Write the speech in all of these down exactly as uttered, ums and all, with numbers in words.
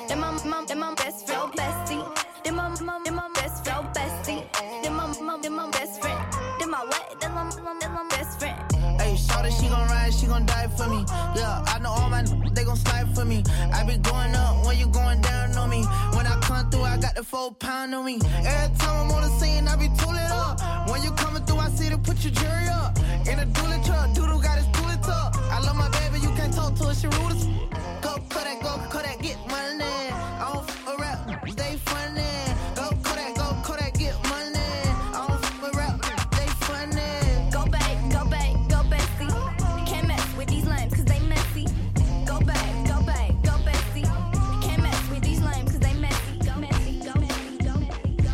Then my mom, then my best friend, bestie. Then my mom, then my best friend, bestie. Then my mom, then my best friend. Then my what? Then my mom, then my best friend. Hey, shawty, she gon' ride, she gon' die for me. Yeah, I know all my n- they gon' slide for me. I be going up when you going down on me. When I come through, I got the four pound on me. Every time I'm on the scene, I be tooling up. When you coming through, I see to put your jury up. In a dually truck, doodle got his tooling up. I love my baby, you can't talk to her, she rude as go Kodak, go Kodak, get money. I don't f*** a rap, they funny. Go Kodak, go Kodak, get money. I don't f*** a rap, they funny. Go back, go back, go bestie. Can't mess with these lames cause they messy. Go back, go back, go bestie. Can't mess with these lames cause they messy. Go messy, go messy, go messy, go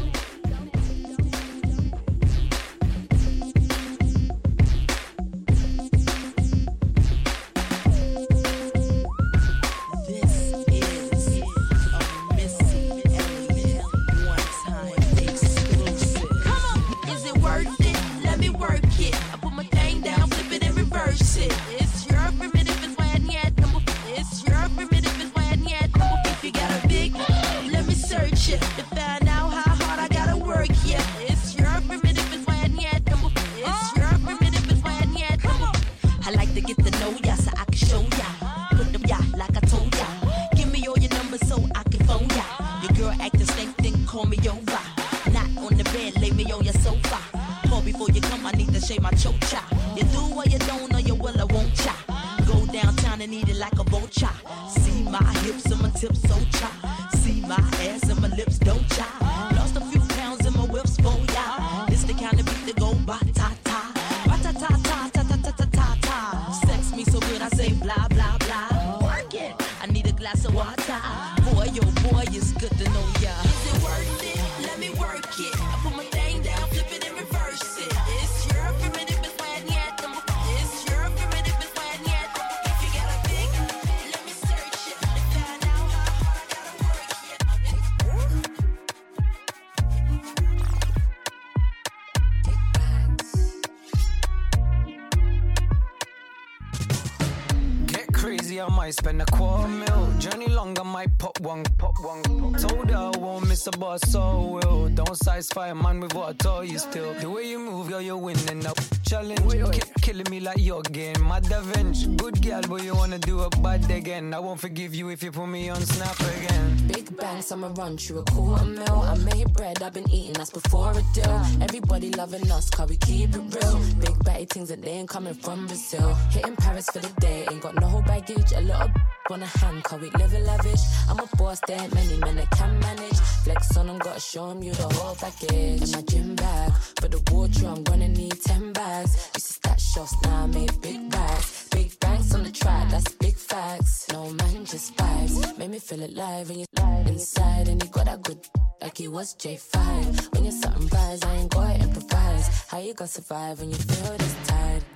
I might spend a quarter mil. Journey long, I might pop one, pop one, pop. Told her I won't miss a boss, so will. Don't satisfy a man with what I told you still. The way you move, girl, you're winning now. Challenge, wait, wait. Keep killing me like you're game. Mad revenge, good girl, but you wanna do a bad again. I won't forgive you if you put me on Snap again. Big banks, I'ma run through a quarter mil. I made bread, I've been eating, that's before a deal. Everybody loving us, cause we keep it real. Big batty things that they ain't coming from Brazil. Hitting Paris for the day, ain't got no whole baggage. A little on a hand, cause we live a lavish. I'm a boss, there ain't many men that can manage. Flex on them, gotta show them you the whole package. In my gym bag, for the water, I'm gonna need ten bags. Used to stash shots, now I make big bags. Big banks on the track, that's big facts. No man, just vibes. Make me feel alive when you lie inside. And you got that good, like you was J five. When you're something rise, I ain't gotta improvise. How you gonna survive when you feel this tired?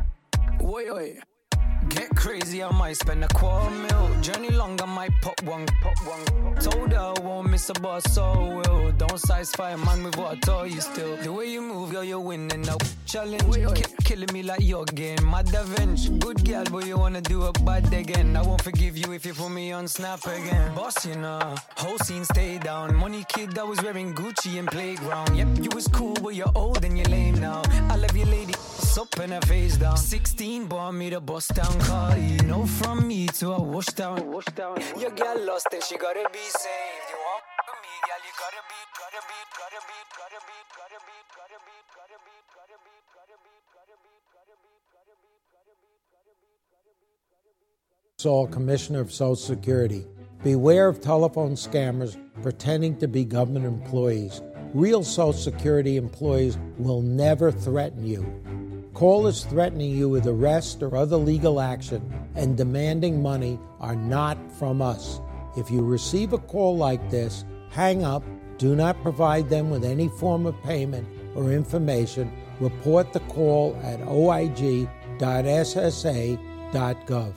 Wait, wait. Get crazy, I might spend a quarter mil. Journey long, I might pop one, pop one, pop. Told her I won't miss a boss, so will. Don't satisfy a man with what I told you still. The way you move, girl, you're winning now. Challenge, wait, wait. Keep killing me like you're game. Mad revenge, good girl, but you wanna do a bad again. I won't forgive you if you put me on Snap again. Boss, you know, whole scene stay down. Money kid that was wearing Gucci in playground. Yep, you was cool, but you're old and you're lame now. I love you, lady, up and her face down. Sixteen bought me the bust down car. You know from me to a wash down, wash down. Your girl lost and she gotta be saved. You want me, girl, you gotta be, gotta be, gotta be, gotta be, gotta be, gotta be, gotta be, gotta be, gotta be, gotta be, gotta be, gotta be, gotta be, gotta be, gotta be, gotta be. Saul, Commissioner of Social Security. Beware of telephone scammers pretending to be government employees. Real Social Security employees will never threaten you. Callers threatening you with arrest or other legal action and demanding money are not from us. If you receive a call like this, hang up, do not provide them with any form of payment or information. Report the call at o i g dot s s a dot gov.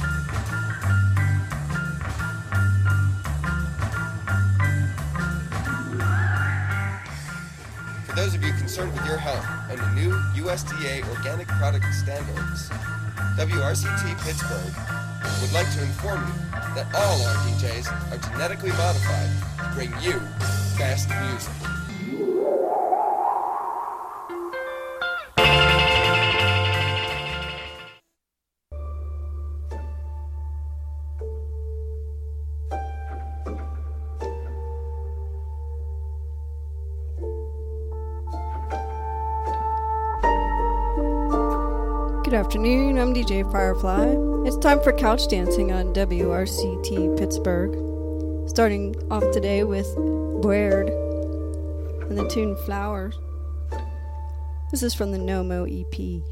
For those of you concerned with your health and the new U S D A organic product standards, W R C T Pittsburgh would like to inform you that all our D Js are genetically modified to bring you best music. Good afternoon, I'm D J Firefly. It's time for couch dancing on W R C T Pittsburgh. Starting off today with Baird and the tune Flowers. This is from the Nomo E P.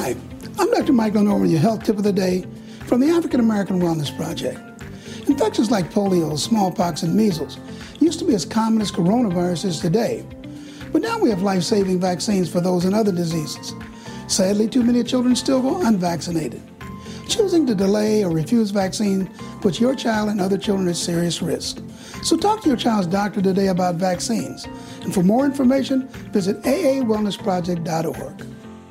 Hi, I'm Doctor Michael Norman, your health tip of the day from the African American Wellness Project. Infections like polio, smallpox, and measles used to be as common as coronavirus is today. But now we have life-saving vaccines for those and other diseases. Sadly, too many children still go unvaccinated. Choosing to delay or refuse vaccine puts your child and other children at serious risk. So talk to your child's doctor today about vaccines. And for more information, visit A A wellness project dot org.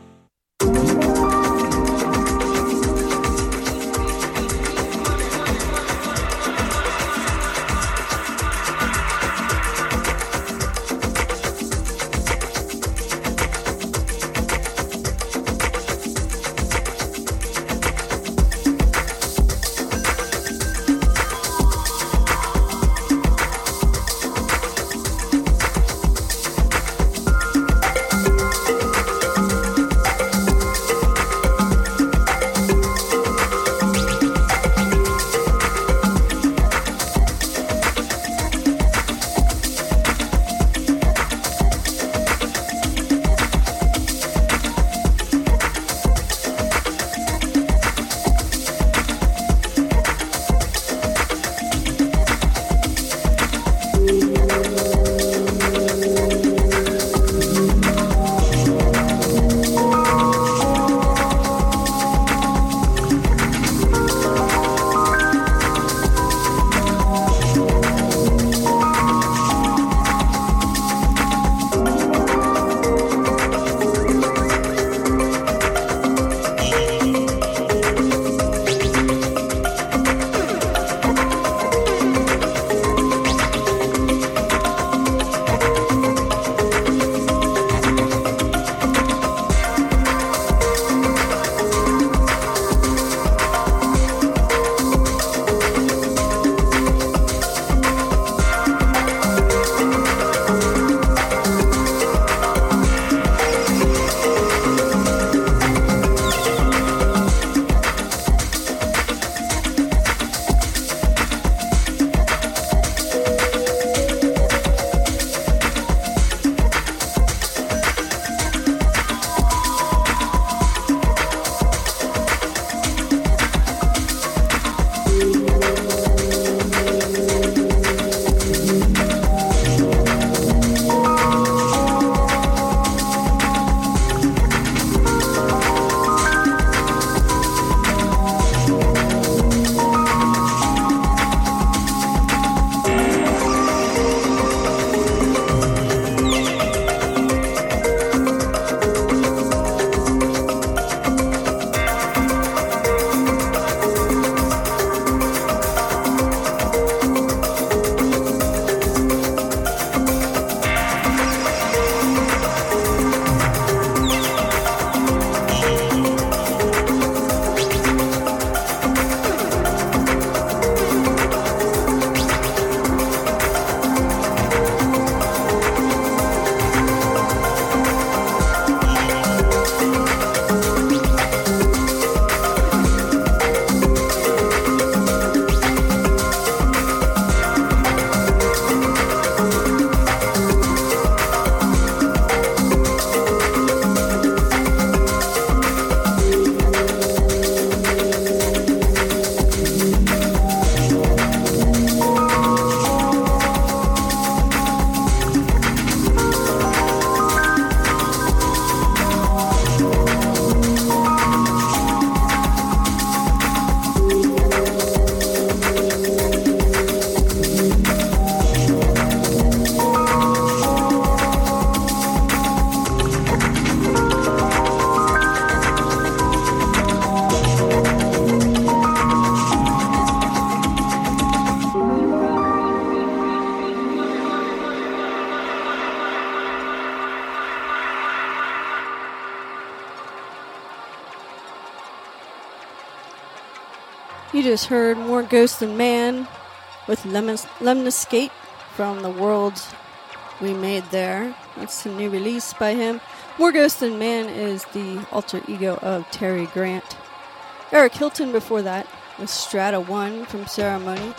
You just heard More Ghost Than Man with Lemon, Lemniscate from the Worlds We Made There. That's a new release by him. More Ghost Than Man is the alter ego of Terry Grant. Eric Hilton before that with Strata one from Ceremony.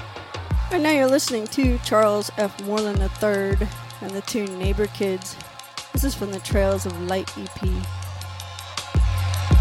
And now you're listening to Charles F. Moreland the third and the tune Neighbor Kids. This is from the Trails of Light E P.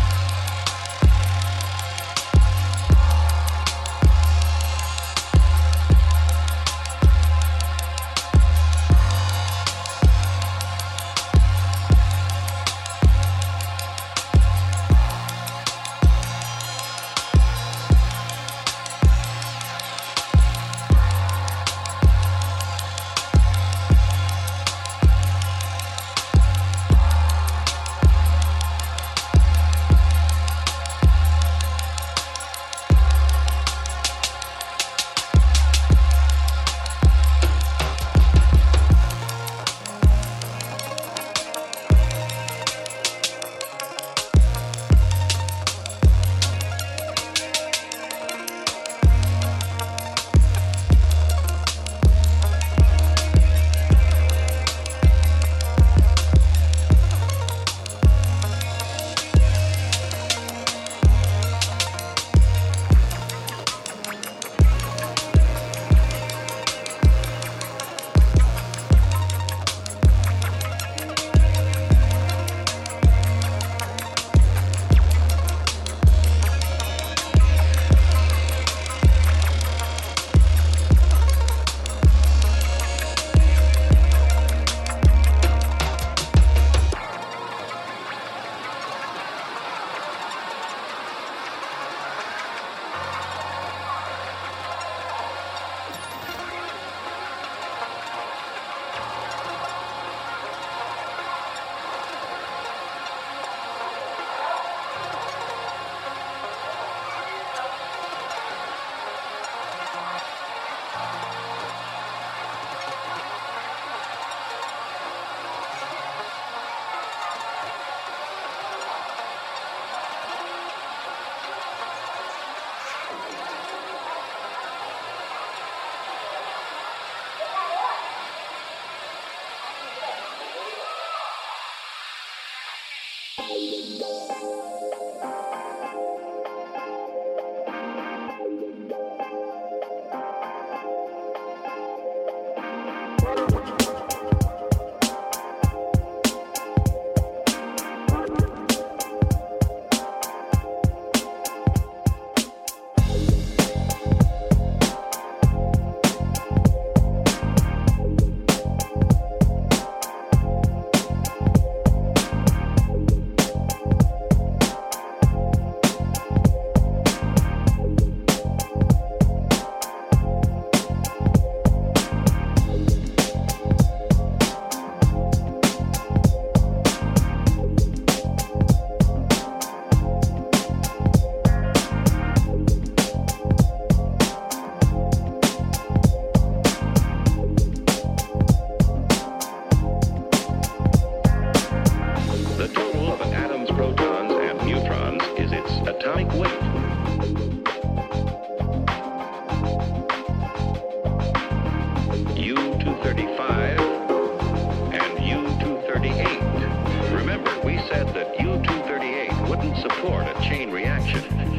support a chain reaction.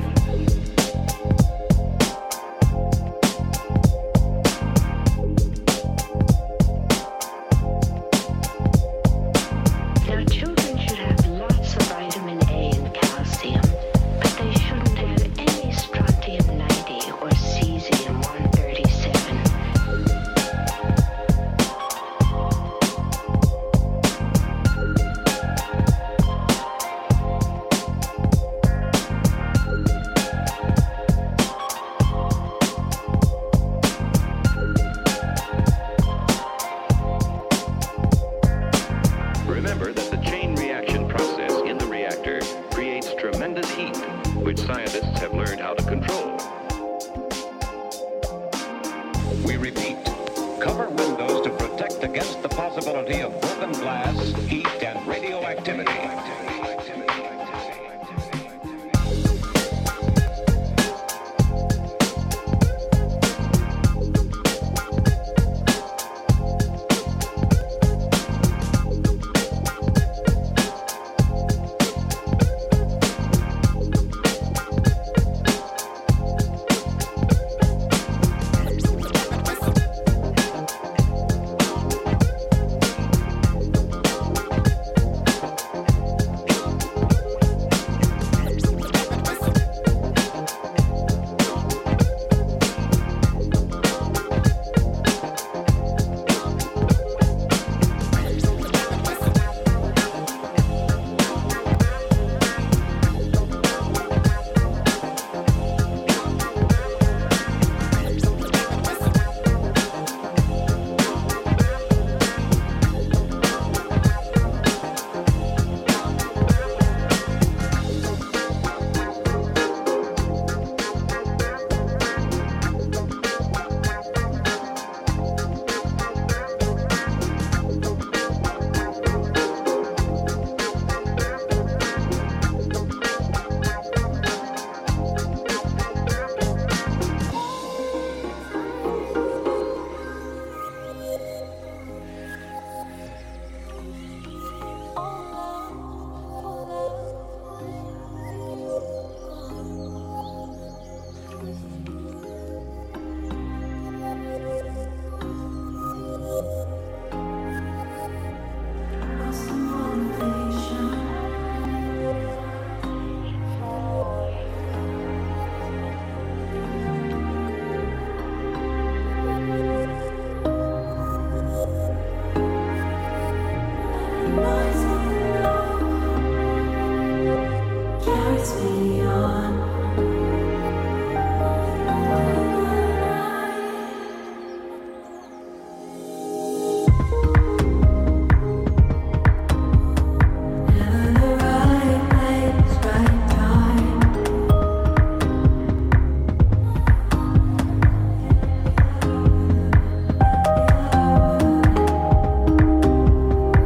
Now, children should have lots of vitamin A and calcium, but they shouldn't have any strontium ninety or cesium one thirty-seven. Remember that the chain reaction process in the reactor creates tremendous heat, which scientists have learned how to control. We repeat, cover windows to protect against the possibility of broken glass, heat, and radioactivity.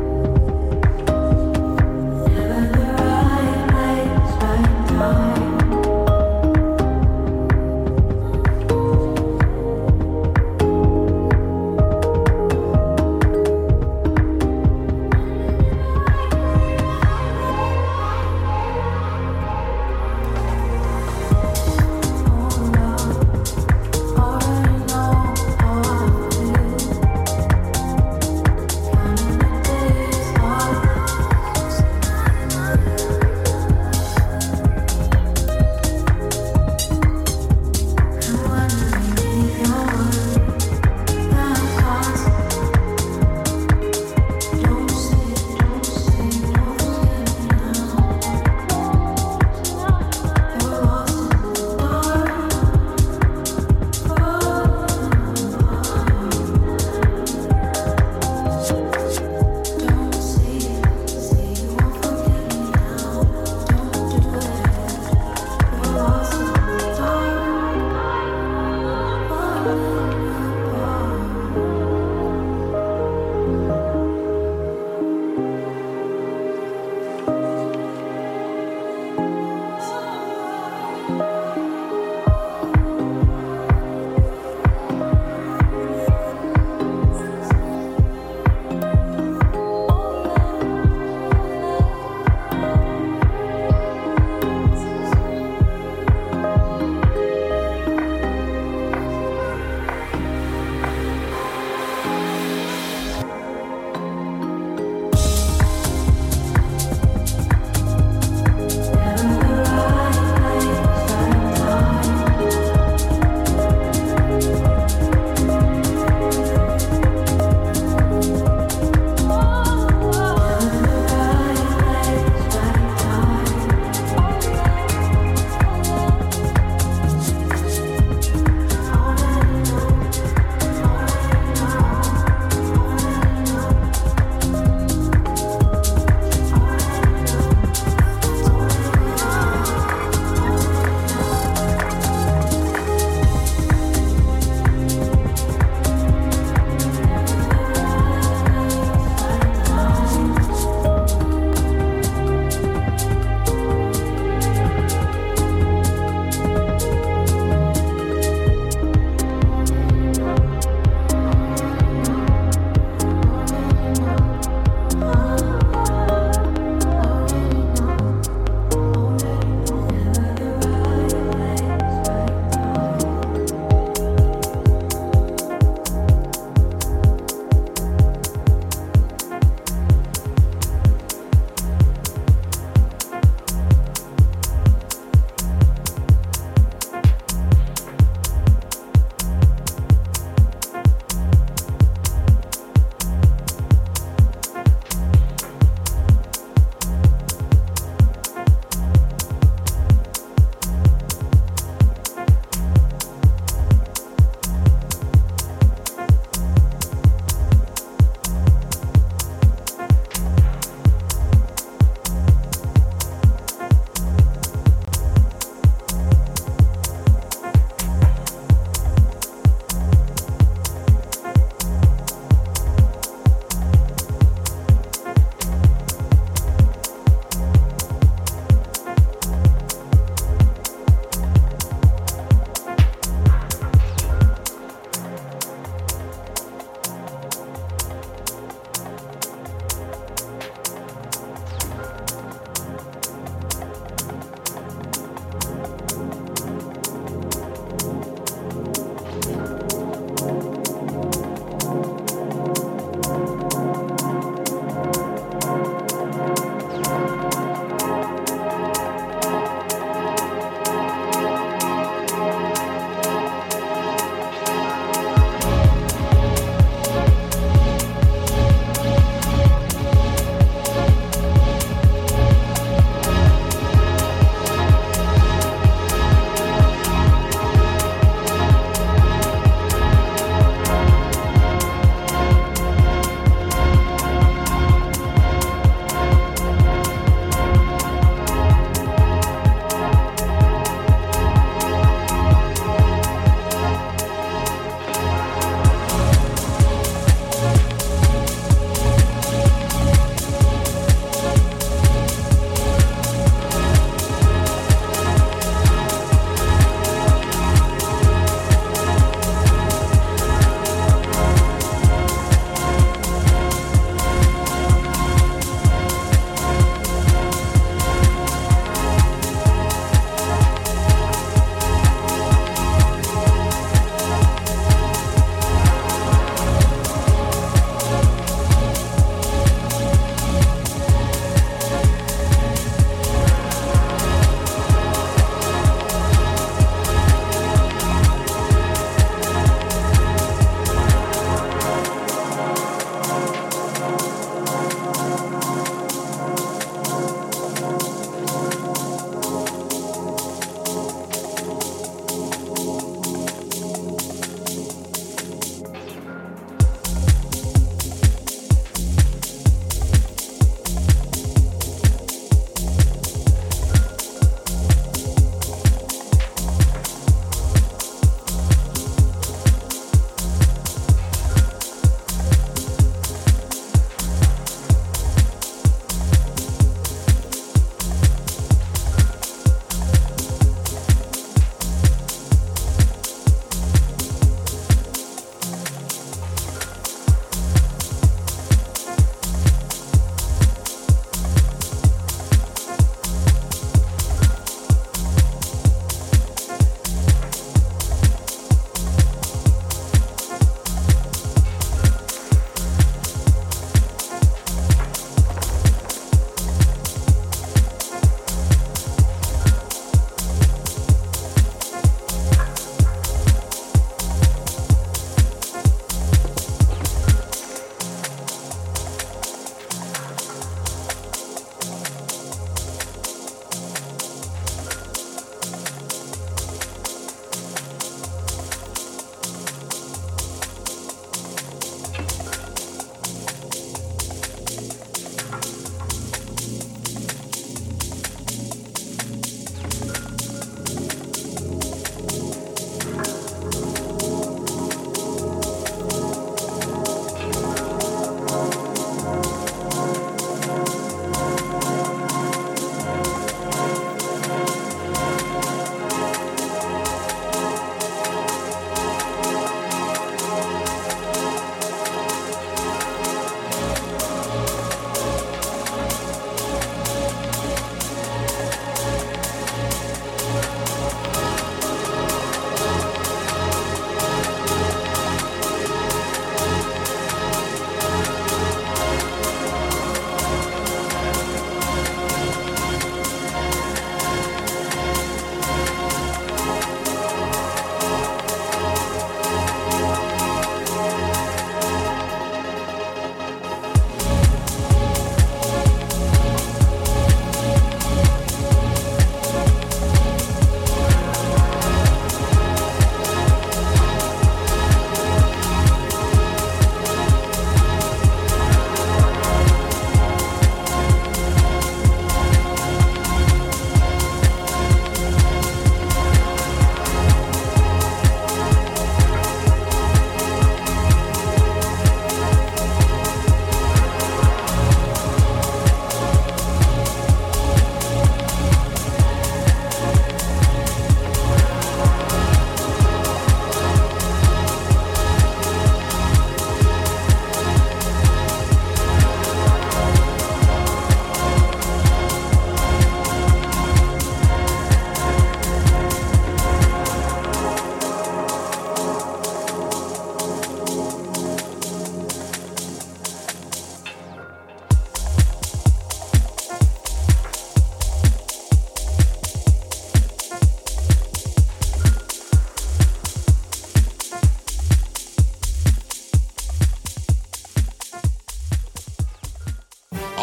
Never the right place, right time.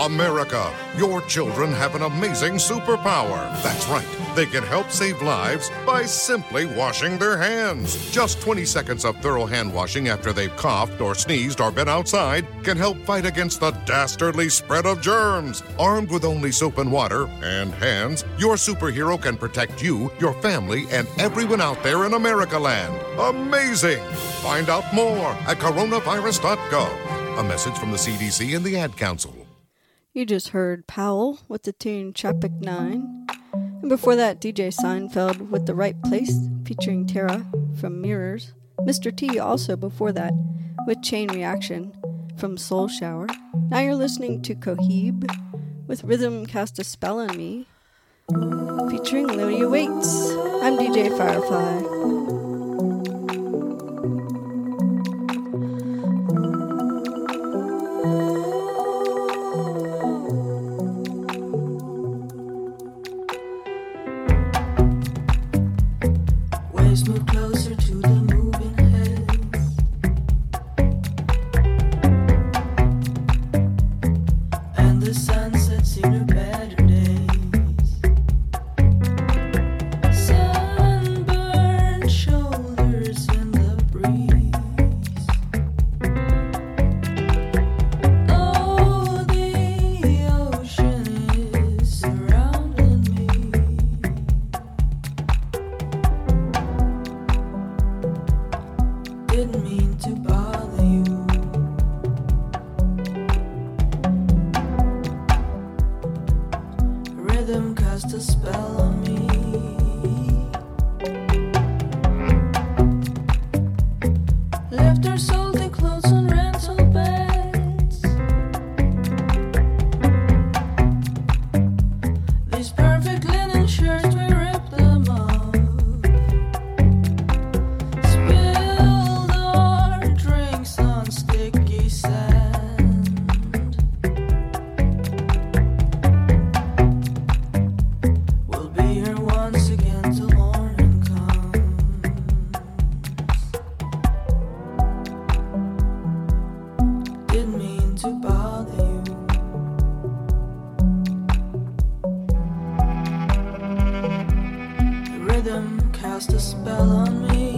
America, your children have an amazing superpower. That's right. They can help save lives by simply washing their hands. Just twenty seconds of thorough hand washing after they've coughed or sneezed or been outside can help fight against the dastardly spread of germs. Armed with only soap and water and hands, your superhero can protect you, your family, and everyone out there in America land. Amazing! Find out more at coronavirus dot gov. A message from the C D C and the Ad Council. You just heard Powell with the tune Tropic nine. And before that, D J Seinfeld with The Right Place featuring Tara from Mirrors. Mister T also before that with Chain Reaction from Soul Shower. Now you're listening to Cohib with Rhythm Cast a Spell on Me featuring Lydia Waits. I'm D J Firefly. Move closer to the moving heads, and the sunsets seem to better days. Sunburned shoulders in the breeze. Oh, the ocean is surrounding me. Didn't mean to bother you. Rhythm cast a spell on me. Left our salty clothes on rental beds. These perfect linen shirts, we ripped them off. Spilled our drinks on sticky sand. We'll be here once again till morning comes. Didn't mean to bother you. The rhythm cast a spell on me.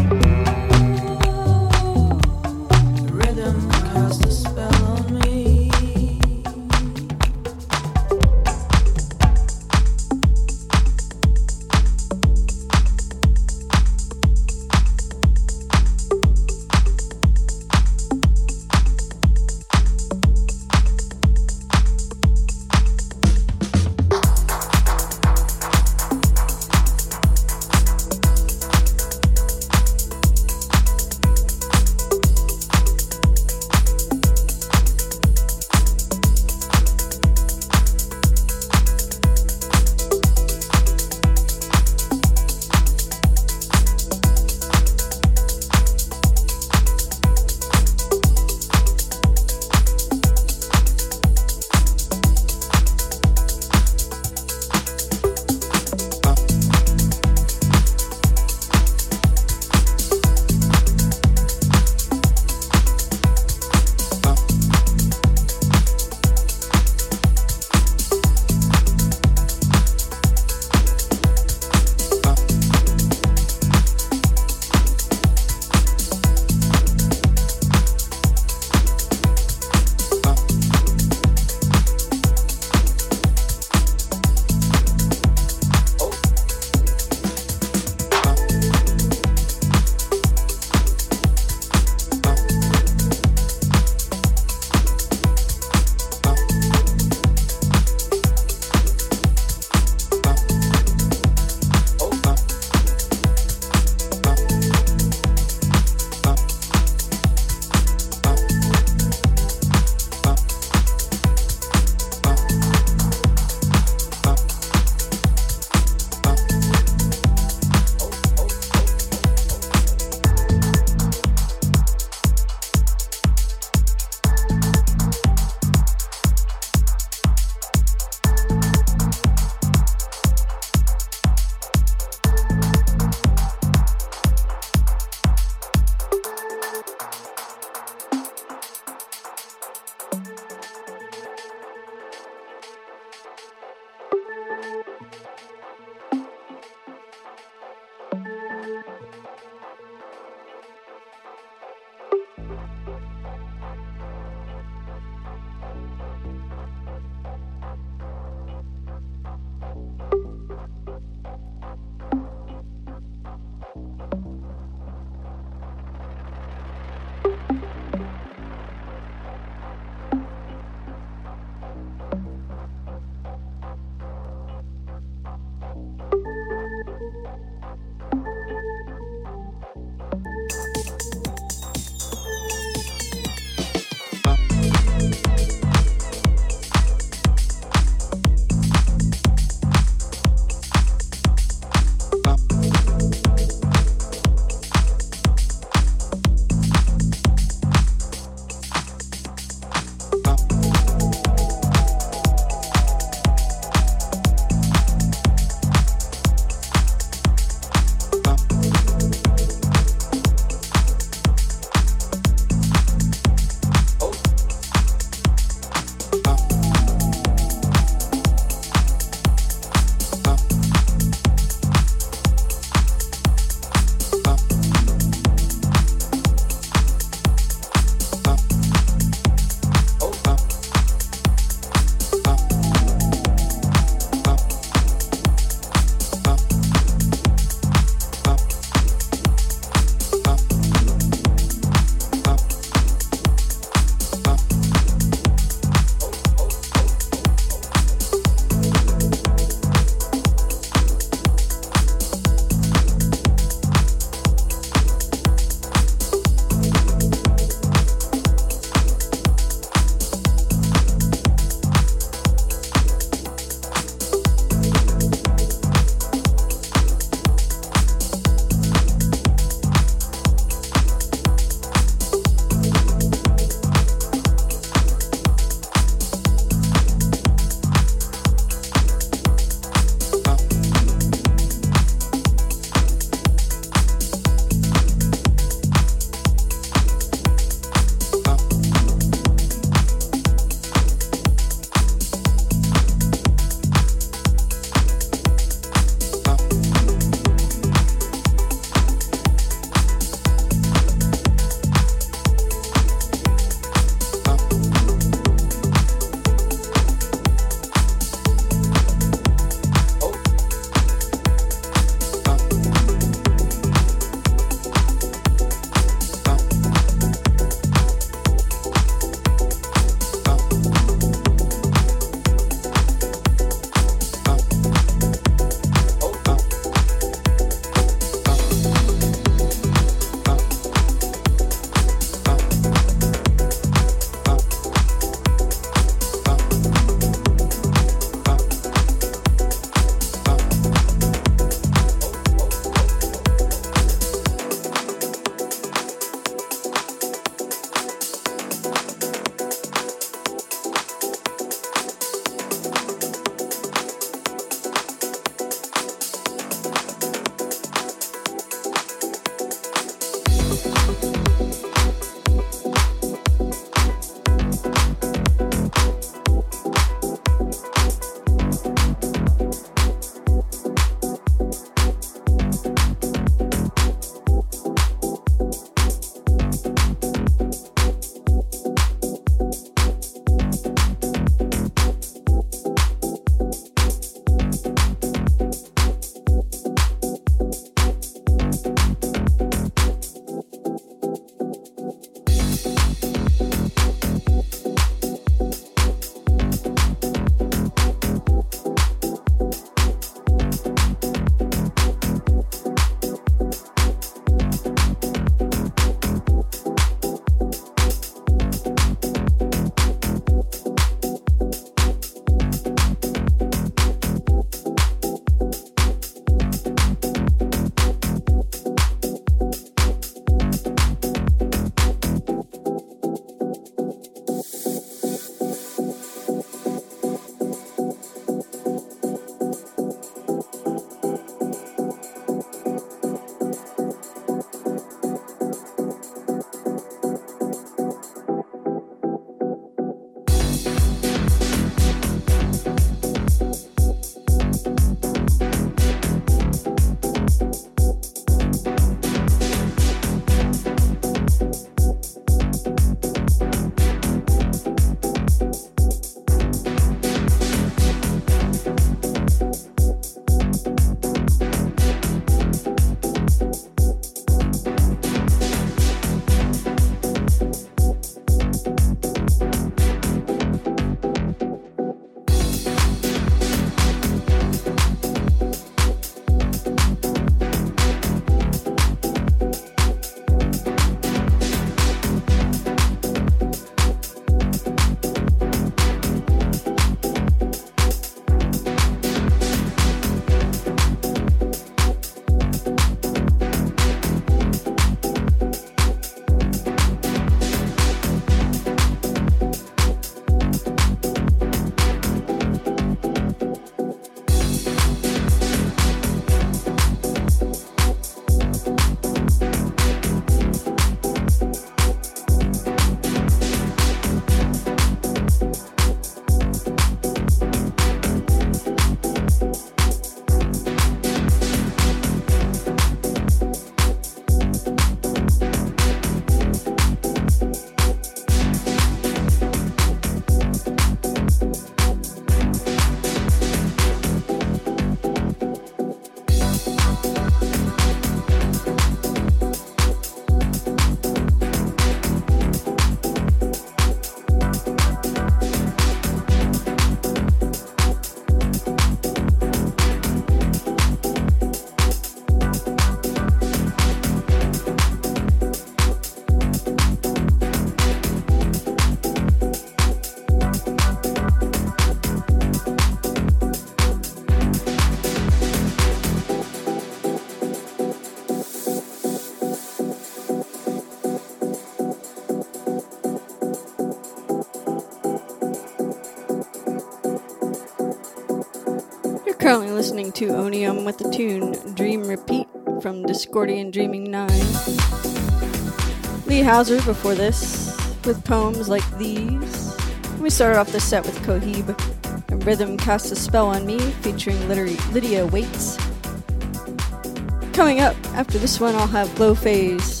currently listening to Onium with the tune Dream Repeat from Discordian Dreaming nine. Lee Hauser before this with poems like these. We started off the set with Cohib, and Rhythm Cast a Spell on Me featuring Lydia Waits. Coming up after this one, I'll have Low Phase.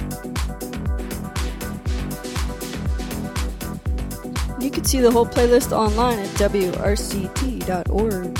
You can see the whole playlist online at W R C T dot org.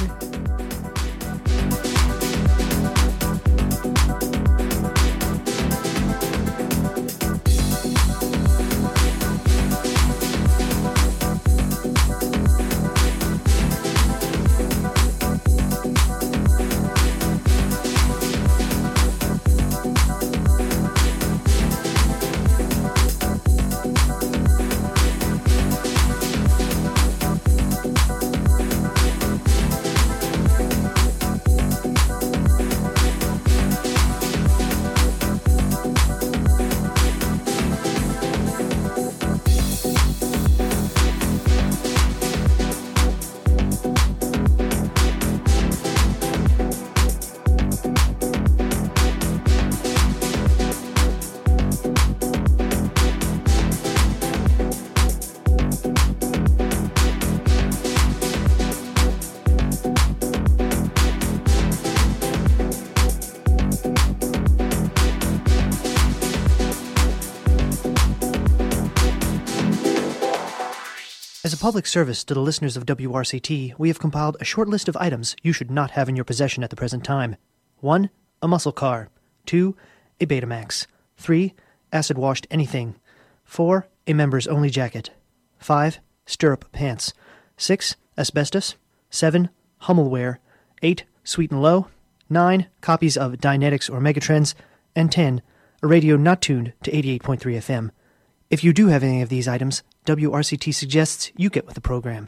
As a public service to the listeners of W R C T, we have compiled a short list of items you should not have in your possession at the present time. one. A muscle car. two. A Betamax. three. Acid-washed anything. four. A members-only jacket. five. Stirrup pants. six. Asbestos. seven. Hummelware. eight. Sweet and Low. nine. Copies of Dynetics or Megatrends. And ten. A radio not tuned to eighty-eight point three F M. If you do have any of these items, W R C T suggests you get with the program.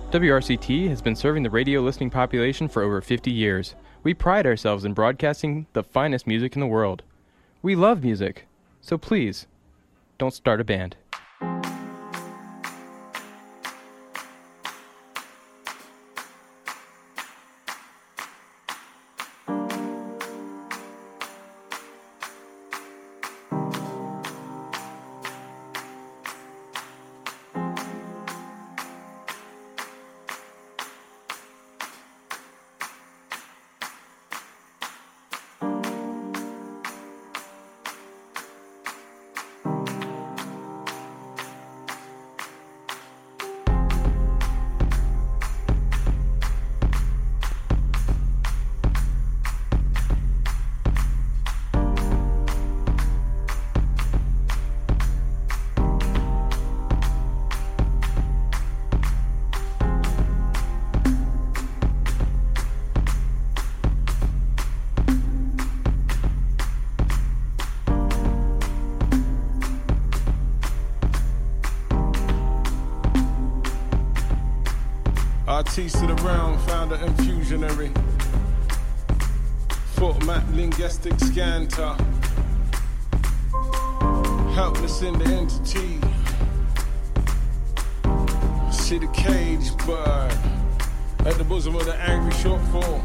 W R C T has been serving the radio listening population for over fifty years. We pride ourselves in broadcasting the finest music in the world. We love music, so please, don't start a band. Artiste of the realm, founder and fusionary. Format linguistic scanter. Helpless in the entity. See the caged bird at the bosom of the angry shortfall.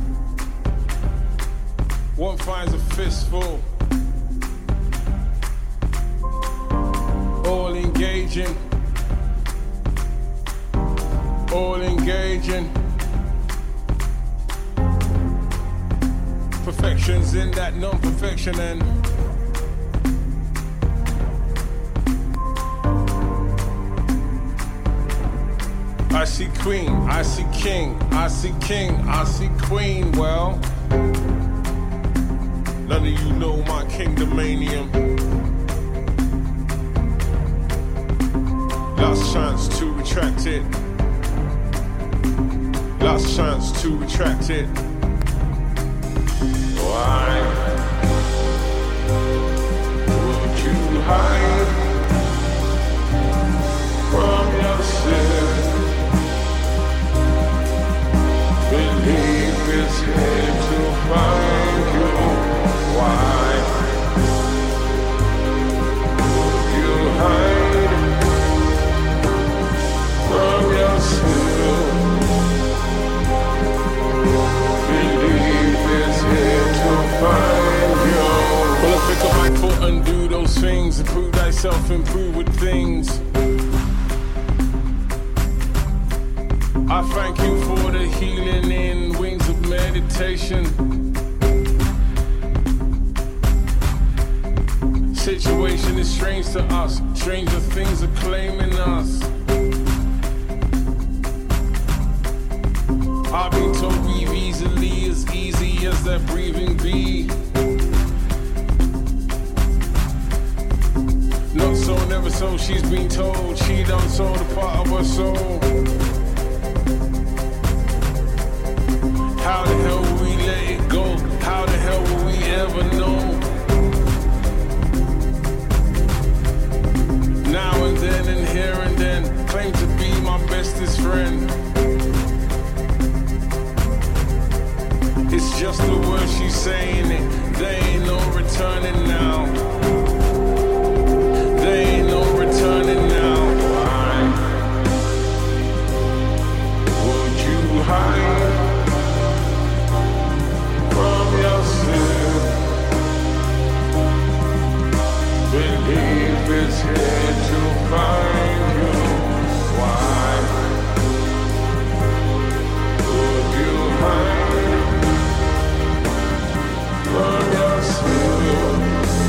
One finds a fistful. All engaging. All engaging. Perfection's in that non-perfection and I see queen, I see king, I see king, I see queen. Well, none of you know my kingdomanium. Last chance to retract it. Last chance to retract it. Why would you hide from yourself? Believe it's here to find you. Why would you hide from yourself? Well, I pick up my foot and do those things. Improve thyself, improve with things. I thank you for the healing in wings of meditation. Situation is strange to us. Stranger things are claiming us. I've been told breathe easily, as easy as that breathing be. Not so, never so, she's been told she done so the part of her soul. How the hell will we let it go? How the hell will we ever know? Now and then and here and then, claim to be my bestest friend. It's just the words she's saying it. There ain't no returning now. There ain't no returning now. Why would you hide from yourself? Believe it's here to find you. Why would you hide from yourself?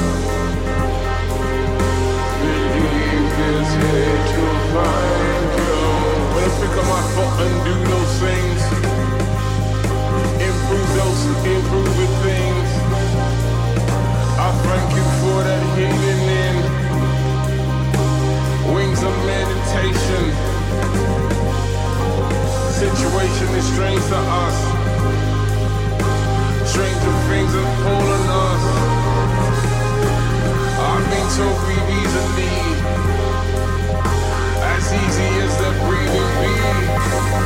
Believe it's here to find you. When I pick up my foot and do those things, improve those improving things, I thank you for that healing in wings of meditation. Situation is strange to us. Stranger things are pulling us. I've been so breathe easily, as easy as that breathing be.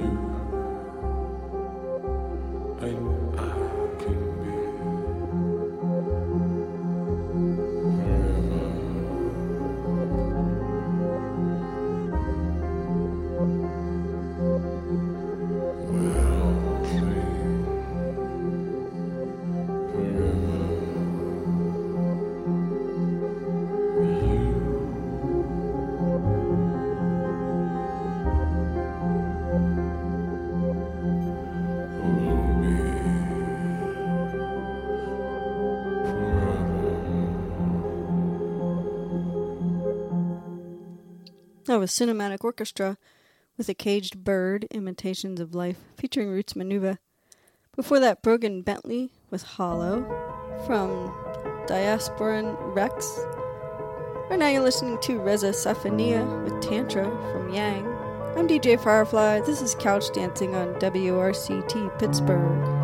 and I can be That was Cinematic Orchestra with A Caged Bird, Imitations of Life, featuring Roots Manuva. Before that, Brogan Bentley with Hollow from Diasporan Rex. Right now you're listening to Reza Safania with Tantra from Yang. I'm D J Firefly. This is Couch Dancing on W R C T Pittsburgh.